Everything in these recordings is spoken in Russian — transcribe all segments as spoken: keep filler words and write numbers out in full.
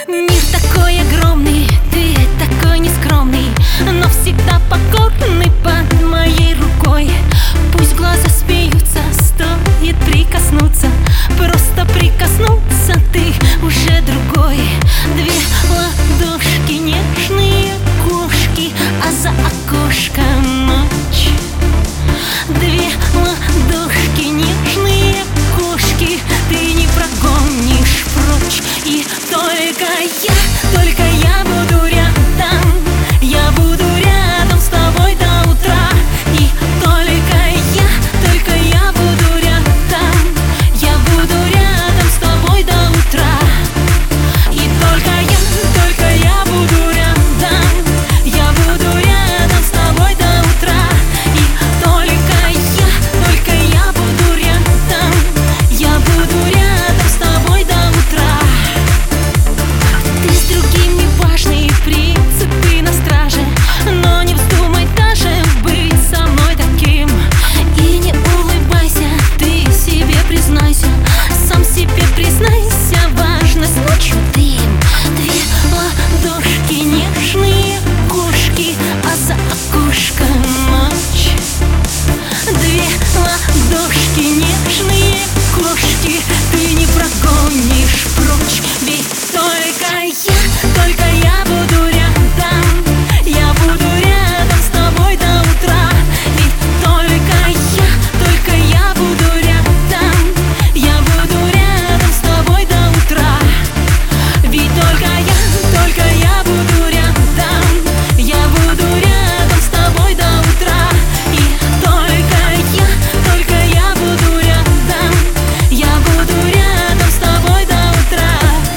Мир такой огромный, ты такой нескромный, но всегда покорный под моей рукой. Пусть глаза смеются, стоит прикоснуться, просто прикоснуться, ты уже другой. Две ладошки, нежные кошки, а за окошком ночь. Две ладошки, нежные кошки, ты не прогонишь прочь. И только я, только я буду рядом, я буду рядом с тобой до утра. И только я, только я буду рядом, я буду рядом с тобой до утра. И только я, только я буду рядом, я буду рядом с тобой до утра. И только я, только я буду рядом, я буду рядом с тобой до утра. Ты с другим не важный, принципы на страже, но не вздумай даже быть со мной таким. И не улыбайся, ты себе признайся, сам себе признайся, важность ночью дым. Две ладошки, нежные кошки, а за окошком ночь. Две ладошки, нежные кошки, ты не прогонишь прочь. Ведь только я, только я буду рядом, я буду рядом с тобой до утра. Ведь только я, только я буду рядом, я буду рядом с тобой до утра. Ведь только я, только я буду рядом, я буду рядом с тобой до утра. И только я, только я буду рядом, я буду рядом с тобой до утра.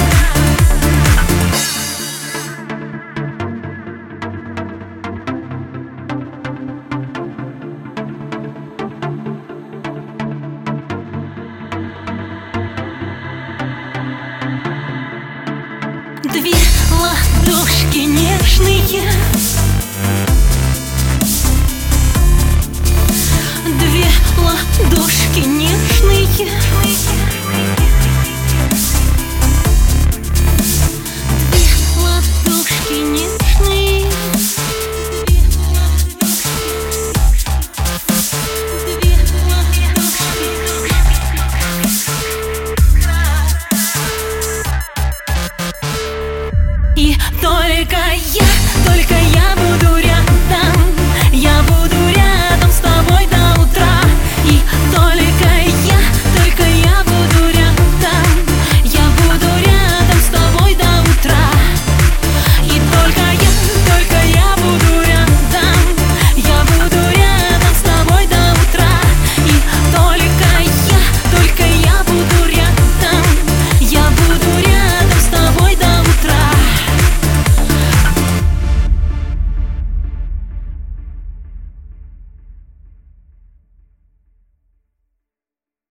Две ладошки, нежные, две ладошки, нежные, две ладошки, нежные, две ладошки. И только я, только я